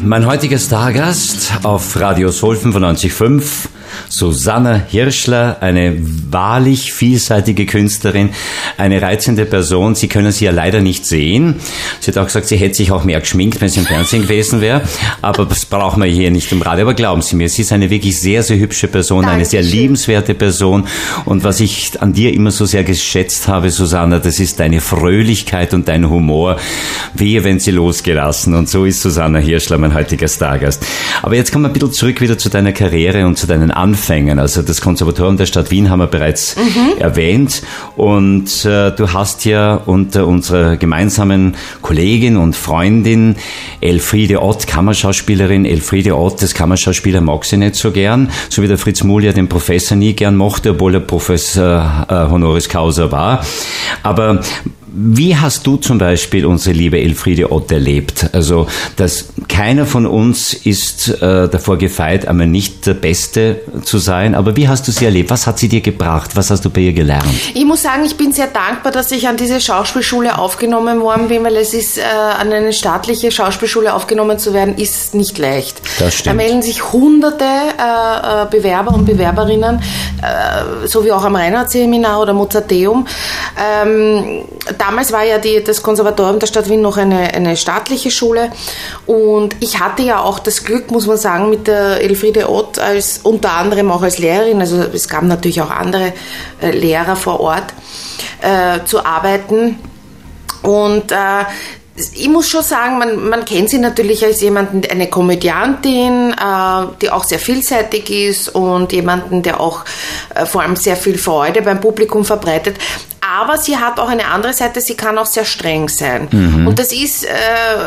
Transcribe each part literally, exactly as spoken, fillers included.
Mein heutiger Stargast auf Radio Soul fünfundneunzig Komma fünf, Susanna Hirschler, eine wahrlich vielseitige Künstlerin, eine reizende Person. Sie können sie ja leider nicht sehen. Sie hat auch gesagt, sie hätte sich auch mehr geschminkt, wenn sie im Fernsehen gewesen wäre. Aber das brauchen wir hier nicht im Radio. Aber glauben Sie mir, sie ist eine wirklich sehr, sehr hübsche Person, Dankeschön. Eine sehr liebenswerte Person. Und was ich an dir immer so sehr geschätzt habe, Susanna, das ist deine Fröhlichkeit und dein Humor. Wehe, wenn sie losgelassen. Und so ist Susanna Hirschler, mein heutiger Stargast. Aber jetzt kommen wir ein bisschen zurück wieder zu deiner Karriere und zu deinen Anfängen. Also das Konservatorium der Stadt Wien haben wir bereits mhm. erwähnt. Und äh, du hast ja unter unserer gemeinsamen Kollegin und Freundin Elfriede Ott, Kammerschauspielerin, Elfriede Ott, das Kammerschauspieler mag sie nicht so gern, so wie der Fritz Mulia den Professor nie gern mochte, obwohl er Professor äh, Honoris Causa war. Aber wie hast du zum Beispiel unsere liebe Elfriede Ott erlebt? Also, dass keiner von uns ist äh, davor gefeit, einmal nicht der Beste zu sein. Aber wie hast du sie erlebt? Was hat sie dir gebracht? Was hast du bei ihr gelernt? Ich muss sagen, ich bin sehr dankbar, dass ich an diese Schauspielschule aufgenommen worden bin, weil es ist, äh, an eine staatliche Schauspielschule aufgenommen zu werden, ist nicht leicht. Das stimmt. Da melden sich hunderte äh, Bewerber und Bewerberinnen, äh, so wie auch am Reinhardt-Seminar oder Mozarteum. Ähm, Damals war ja die, das Konservatorium der Stadt Wien noch eine, eine staatliche Schule und ich hatte ja auch das Glück, muss man sagen, mit der Elfriede Ott als, unter anderem auch als Lehrerin, also es gab natürlich auch andere äh, Lehrer vor Ort, äh, zu arbeiten und äh, ich muss schon sagen, man, man kennt sie natürlich als jemanden, eine Komödiantin, äh, die auch sehr vielseitig ist und jemanden, der auch äh, vor allem sehr viel Freude beim Publikum verbreitet. Aber sie hat auch eine andere Seite, sie kann auch sehr streng sein. Mhm. Und das ist, äh,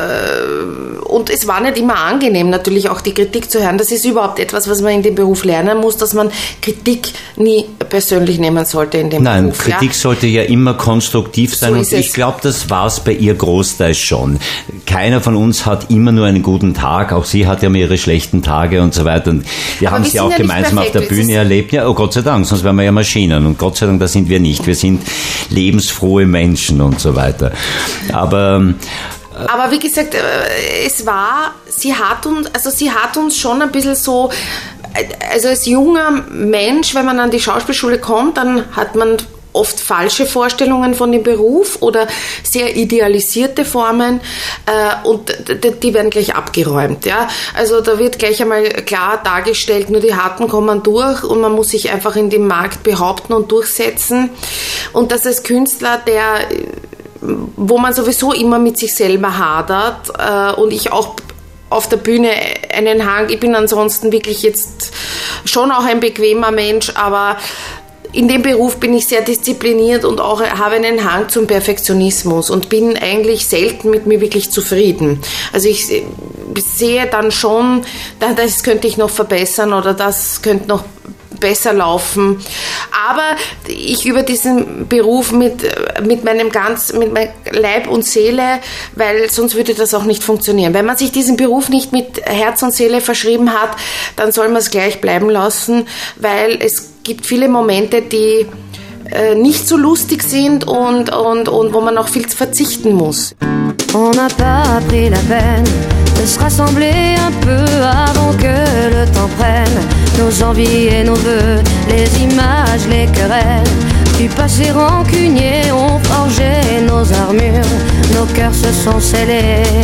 und es war nicht immer angenehm, natürlich auch die Kritik zu hören. Das ist überhaupt etwas, was man in dem Beruf lernen muss, dass man Kritik nie persönlich nehmen sollte in dem Nein, Beruf. Nein, Kritik ja? sollte ja immer konstruktiv sein. So und ich glaube, das war es bei ihr großteils schon. Keiner von uns hat immer nur einen guten Tag. Auch sie hat ja immer ihre schlechten Tage und so weiter. Und wir haben sie auch ja gemeinsam auf der Bühne erlebt. Ja, oh Gott sei Dank, sonst wären wir ja Maschinen. Und Gott sei Dank, das sind wir nicht. Wir sind lebensfrohe Menschen und so weiter. Aber Aber wie gesagt, es war, sie hat uns, also sie hat uns schon ein bisschen so, also als junger Mensch, wenn man an die Schauspielschule kommt, dann hat man oft falsche Vorstellungen von dem Beruf oder sehr idealisierte Formen äh, und d- die werden gleich abgeräumt. Ja? Also da wird gleich einmal klar dargestellt, nur die Harten kommen durch und man muss sich einfach in dem Markt behaupten und durchsetzen. Und das als Künstler, der, wo man sowieso immer mit sich selber hadert äh, und ich auch auf der Bühne einen Hang, ich bin ansonsten wirklich jetzt schon auch ein bequemer Mensch, aber in dem Beruf bin ich sehr diszipliniert und auch habe einen Hang zum Perfektionismus und bin eigentlich selten mit mir wirklich zufrieden. Also ich sehe dann schon, das könnte ich noch verbessern oder das könnte noch besser laufen. Aber ich über diesen Beruf mit, mit meinem ganz, mit meinem Leib und Seele, weil sonst würde das auch nicht funktionieren. Wenn man sich diesen Beruf nicht mit Herz und Seele verschrieben hat, dann soll man es gleich bleiben lassen, weil es gibt viele Momente, die äh, nicht so lustig sind und, und, und wo man auch viel verzichten muss. On n'a pas pris la peine de se rassembler un peu avant que le temps prenne nos envies et nos vœux, les images, les querelles du passé rancunier ont forgé nos armures, nos cœurs se sont scellés.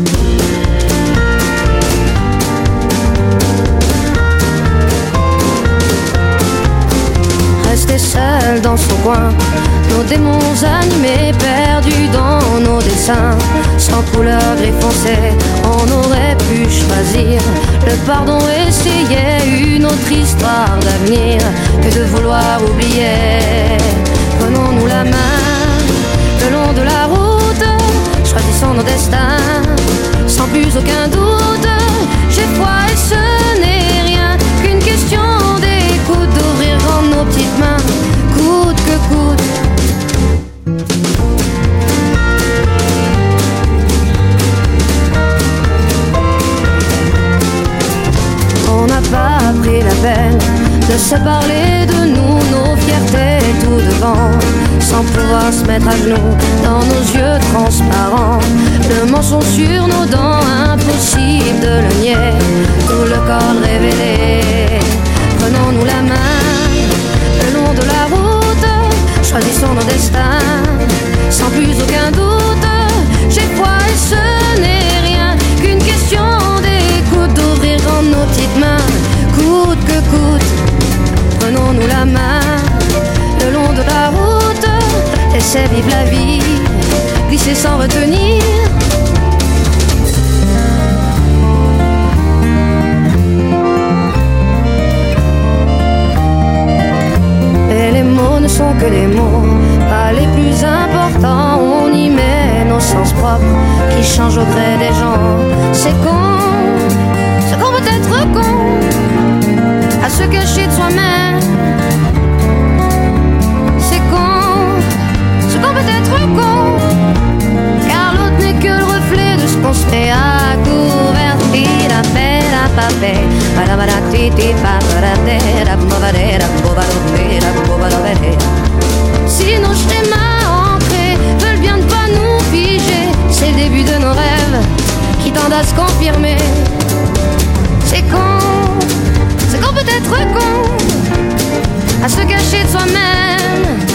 Resté seul dans son coin, nos démons animés, perdus dans nos dessins, sans couleur gris foncé, on aurait pu choisir le pardon, essayer une autre histoire d'avenir que de vouloir oublier. Prenons-nous la main le long de la route, choisissons nos destins, sans plus aucun doute. J'ai foi et ce n'est rien qu'une question d'écoute, d'ouvrir grand nos petites mains, coûte que coûte. On n'a pas pris la peine de se parler de nous, nos fiertés tout devant, sans pouvoir se mettre à genoux dans nos yeux transparents. Le mensonge sur nos dents, impossible de le con, à se cacher de soi-même. C'est con, c'est con peut-être con, car l'autre n'est que le reflet de ce qu'on se met à couvert. Tira, pera, papé, para, para, titi, paparatera, bobadera, bobadera, bobadera. Si nos schémas ancrés veulent bien ne pas nous figer, c'est le début de nos rêves qui tendent à se confirmer. C'est con, c'est con peut-être con, à se cacher de soi-même.